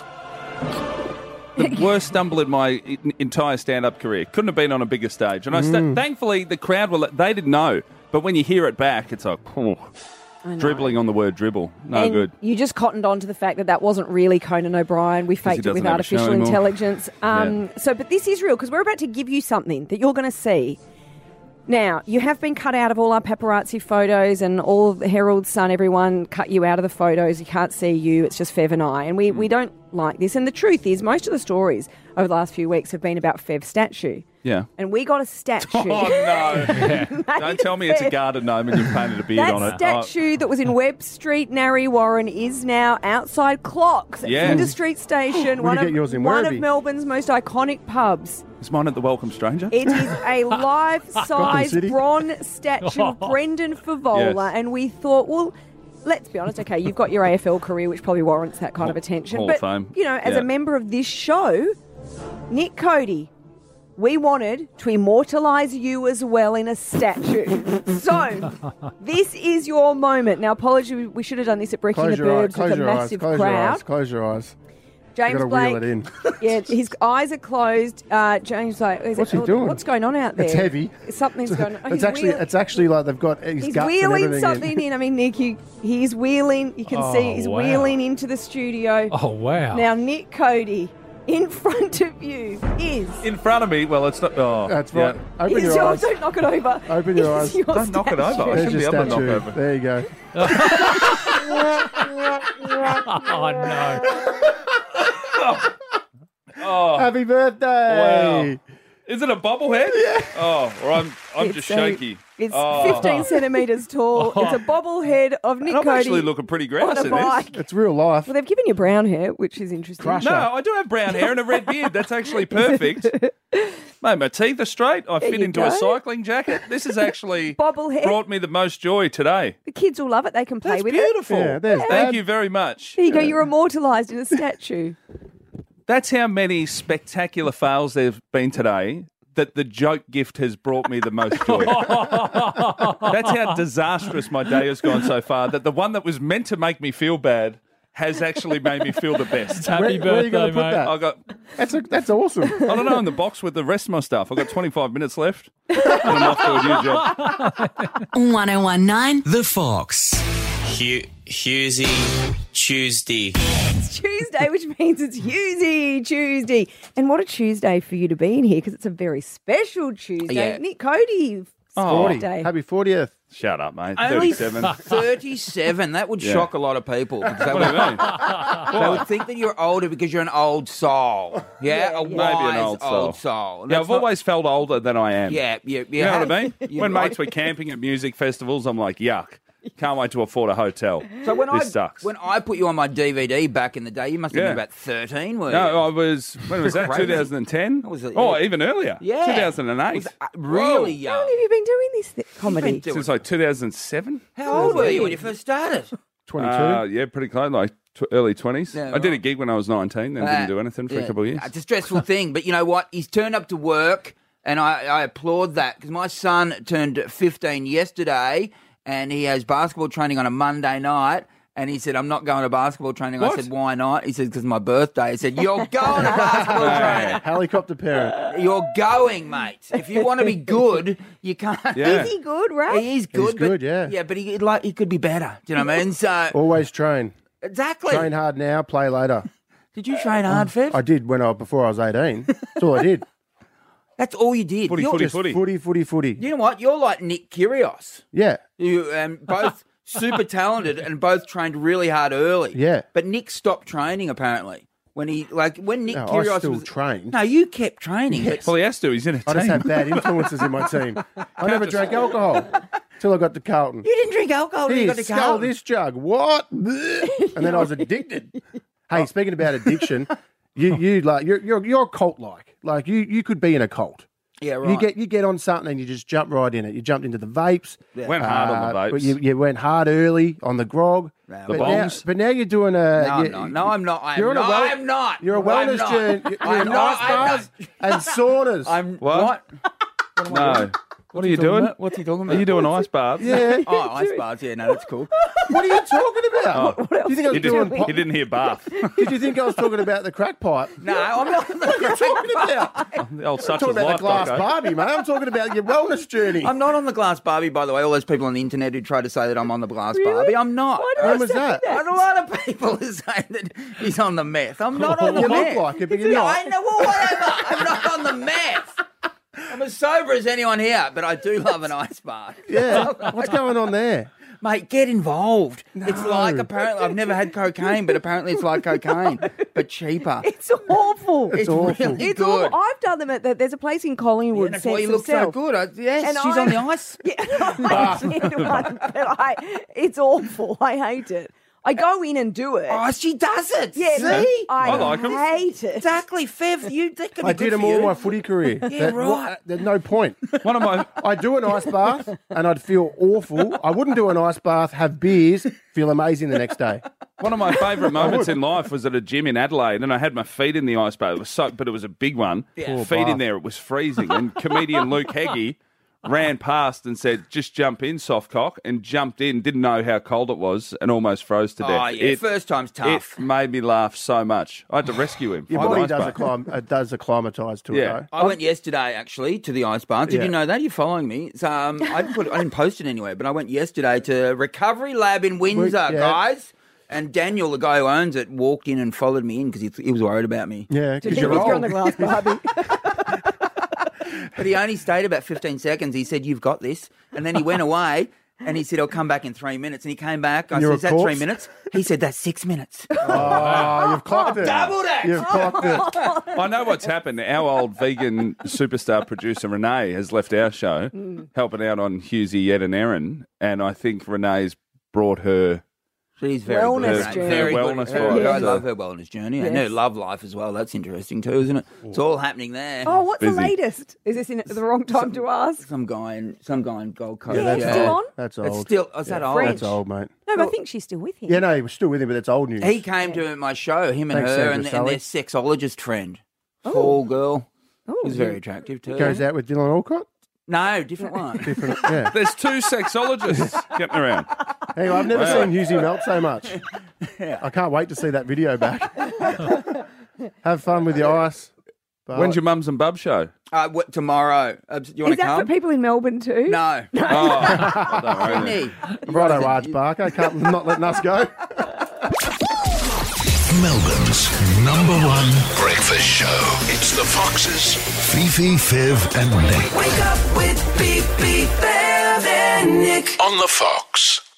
stumble in my entire stand-up career. Couldn't have been on a bigger stage. And thankfully, the crowd, they didn't know. But when you hear it back, it's like, dribbling on the word dribble. No good. You just cottoned on to the fact that wasn't really Conan O'Brien. We faked it with artificial intelligence. But this is real because we're about to give you something that you're going to see. Now, you have been cut out of all our paparazzi photos and all the Herald, Sun, everyone cut you out of the photos. You can't see you. It's just Fev and I. And we don't like this. And the truth is, most of the stories over the last few weeks have been about Fev's statue. Yeah. And we got a statue. Oh, no. Don't tell me it's a garden gnome and you've painted a beard on it. That statue that was in Webb Street, Narre Warren, is now outside Clocks at Flinders Street Station, one of Melbourne's most iconic pubs. Is mine at the Welcome Stranger? It is a life-size bronze statue of Brendan Favola, and we thought, well, let's be honest, okay, you've got your AFL career, which probably warrants that kind of attention. Hall of Fame. You know, as a member of this show, Nick Cody, we wanted to immortalise you as well in a statue. So, this is your moment. Now, apologies, we should have done this at Brekkie and the Burbs with a massive crowd. Close your eyes. James Blake, wheel it in. Yeah, his eyes are closed. James Blake, what's he doing? What's going on out there? It's heavy. Something's going on. It's actually like they've got his he's guts wheeling and everything something in. I mean, Nick, he's wheeling. You can see he's wheeling into the studio. Oh, wow. Now, Nick Cody, in front of you is... In front of me? Well, it's not... Oh, that's right. Open your eyes. Don't knock it over. Open your eyes. Don't knock it over. I shouldn't be able to knock over. There you go. Oh, no. Oh. Happy birthday! Wow. Is it a bobblehead? Yeah. Oh, or I'm just shaky. It's 15 centimetres tall. It's a bobblehead of Nick Cody. I'm actually looking pretty grouse in this. It's real life. Well, they've given you brown hair, which is interesting. Crusher. No, I do have brown hair and a red beard. That's actually perfect. Mate, my teeth are straight. I fit into a cycling jacket. This has actually brought me the most joy today. The kids will love it. They can play with beautiful. it. Yeah, Thank you very much. There you go. You're immortalised in a statue. That's how many spectacular fails there have been today that the joke gift has brought me the most joy. That's how disastrous my day has gone so far, that the one that was meant to make me feel bad has actually made me feel the best. Happy birthday, where are you going to put mate. that? That's awesome. I don't know, in the box with the rest of my stuff. I've got 25 minutes left and I'm off to a new job. 1019 The Fox. Hughesy Tuesday. It's Tuesday, which means it's Hughesy Tuesday. And what a Tuesday for you to be in here, because it's a very special Tuesday. Yeah. Nick Cody, 40. birthday. Happy 40th. Shut up, mate. Only 37. 37. That would shock a lot of people. Because What do you mean? they would think that you're older because you're an old soul. Yeah, a wise Maybe an old soul. Yeah, That's I've always felt older than I am. Yeah. You know what I mean? When mates were camping at music festivals, I'm like, yuck. Can't wait to afford a hotel. So this sucks. When I put you on my DVD back in the day, you must have been about 13, weren't you? No, I was, when was that, Crazy. 2010? Was it, Oh, even earlier. Yeah. 2008. Was really young. How long have you been doing this comedy? Since like 2007. How old were you when you first started? 22. Yeah, pretty close, like early 20s. Yeah, I did a gig when I was 19, then didn't do anything for a couple of years. It's a stressful thing, but you know what? He's turned up to work, and I applaud that, because my son turned 15 yesterday, and he has basketball training on a Monday night, and he said, I'm not going to basketball training. What? I said, why not? He said, because it's my birthday. He said, you're going to basketball training. Helicopter parent. You're going, mate. If you want to be good, you can't. Yeah. Is he good, right? He is good. He's good, but, yeah. Yeah, but he could be better. Do you know what I mean? So, Always train. exactly. Train hard now, play later. Did you train hard, Fev? I did before I was 18. That's all I did. That's all you did. Footy, You're- footy. Footy. You know what? You're like Nick Kyrgios. Yeah. You both super talented and both trained really hard early. Yeah. But Nick stopped training apparently. when Nick No, Kyrgios I still was trained. No, you kept training. Yes. Well, he has to. He's in a team. I just had bad influences in my team. I never drank alcohol till I got to Carlton. You didn't drink alcohol till you got to Skull Carlton. this jug. What? And then I was addicted. Hey, speaking about addiction, you're a cult like. Like you could be in a cult. Yeah, right. You get on something and you just jump right in it. You jumped into the vapes. Yeah. Went hard on the vapes. You went hard early on the grog. The bombs. But now you're doing a. No, I'm not. I'm not. You're a wellness journey. You're in ice baths and saunas. I'm what? No. What are you doing? What's he talking about? Are you doing ice baths? Yeah. Oh, ice baths. Yeah, no, that's cool. What are you talking about? Oh. Do you think I was doing? He didn't hear bath. Did you think I was talking about the crack pipe? No, I'm not. What are you talking about? The old I'm such talking as about life, the glass Doco. Barbie, mate. I'm talking about your wellness journey. I'm not on the glass Barbie, by the way. All those people on the internet who try to say that I'm on the glass Barbie, I'm not. When was that? A lot of people are saying that he's on the meth. I'm not on the You meth. look like it, but you're not. I know. Well, whatever. I'm not on the meth. I'm as sober as anyone here, but I do love an ice bath. Yeah. What's going on there? Mate, get involved. No. It's like, apparently, I've never had cocaine, but apparently it's like cocaine, but cheaper. It's awful. It's awful. really It's good. awful. I've done them at there's a place in Collingwood. That's why Sense you of look so Self. good. Yes, And she's on the ice. Yeah, I did one, but it's awful. I hate it. I go in and do it. Oh, she does it. Yeah, See? I like 'em. hate it. Exactly, Fev. That could be I good did them for all you. my footy career. Yeah, right. There's no point. One of my I do an ice bath and I'd feel awful. I wouldn't do an ice bath, have beers, feel amazing the next day. One of my favourite moments in life was at a gym in Adelaide, and I had my feet in the ice bath. It was but it was a big one. Yeah. Feet in there, it was freezing. And comedian Luke Heggie ran past and said, "Just jump in, soft cock," and jumped in. Didn't know how cold it was, and almost froze to death. Oh, yeah, first time's tough. It made me laugh so much. I had to rescue him. Your from the body ice bath. does acclimatise to it, Yeah. though. I went yesterday, actually, to the ice bath. Did Yeah. you know that? You're following me. So, I didn't post it anywhere, but I went yesterday to Recovery Lab in Windsor, Yeah. guys. And Daniel, the guy who owns it, walked in and followed me in because he was worried about me. Yeah, Did because you you're think you're on old. the glass Barbie? But he only stayed about 15 seconds. He said, "You've got this." And then he went away and he said, "I'll come back in 3 minutes." And he came back. I You're said, a "Is that 3 corpse? minutes?" He said, "That's 6 minutes." Oh, you've clocked it. Doubled it. You've clocked it. I know what's happened. Our old vegan superstar producer Renee has left our show, helping out on Hughesy, Ed and Erin, and I think Renee's brought her. She's very Wellness good. journey. Very Wellness good. vibe, I so- love her wellness journey and her Yes. love life as well. That's interesting too, isn't it? It's all happening there. Oh, what's Busy. the latest? Is this in the wrong time to ask? Some guy in Gold Coast. Yeah, it's still on? That's It's old. still. Is that old? French. That's old, mate. No, but I think she's still with him. Yeah, no, he was still with him, but that's old news. He came to my show, him and Thanks, her, Sandra and Sully. their sexologist friend. Tall girl. Oh, He's very attractive too. Goes out with Dylan Alcott. No, different one. Different, yeah. There's two sexologists getting around. Hang on, I've never Wow. seen Hughesy melt so much. I can't wait to see that video back. Have fun with your ice. But When's your mums and bub show? Tomorrow. Do you want Is to that come? for people in Melbourne too? No. Oh, don't worry then. Sydney. Righto, Arch Barker. Can't not letting us go. Melbourne's #1 breakfast show. It's the Foxes. Fifi, Fev, and Nick. Wake up with Beep Beep Bev and Nick. On the Fox.